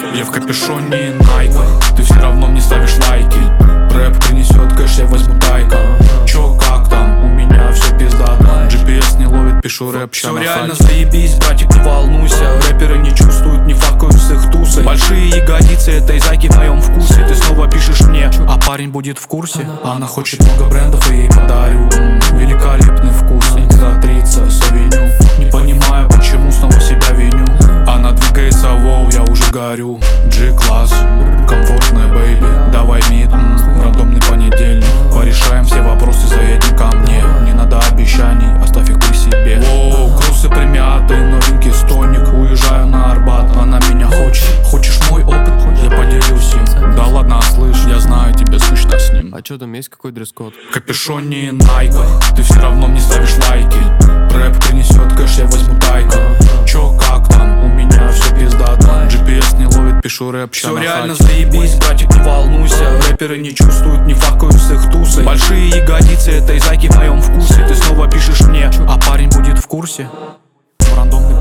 Я в капюшоне и найках, ты все равно мне ставишь лайки. Рэп принесет кэш, я возьму тайка. Чё, как там? У меня все пиздато. GPS не ловит, пишу рэп, все реально заебись, братик, не волнуйся. Рэперы не чувствуют, не факают с их тусой. Большие ягодицы этой зайки в моем вкусе. Ты снова пишешь мне, а парень будет в курсе. Она хочет много брендов и ей подарю великолепный вкус, императрица Савиню. Не понимаю, почему снова себя виню. Она двигается, воу, я уже горю. G-класс, комфортная бэйби. Давай мид, рандомный понедельник. Порешаем все вопросы, заедем ко мне. Не надо обещаний, оставь их при себе. Воу, крусы примятые, новинки стоник. Уезжаю на Арбат, она меня хочет. Хочешь мой опыт? Я поделюсь им. Да ладно, слышь, я знаю, тебе скучно с ним. А чё там есть, какой дресс-код? В капюшоне и найках, ты все равно мне ставишь лайки. Рэп принесет кэш, я возьму тайка. Чё, как там? У меня все пиздато. GPS не ловит, пишу рэп, все реально заебись, братик, не волнуйся. Рэперы не чувствуют, не факают с их тусой. Большие ягодицы этой зайки в моем вкусе. Ты снова пишешь мне, а парень будет в курсе. Рандомный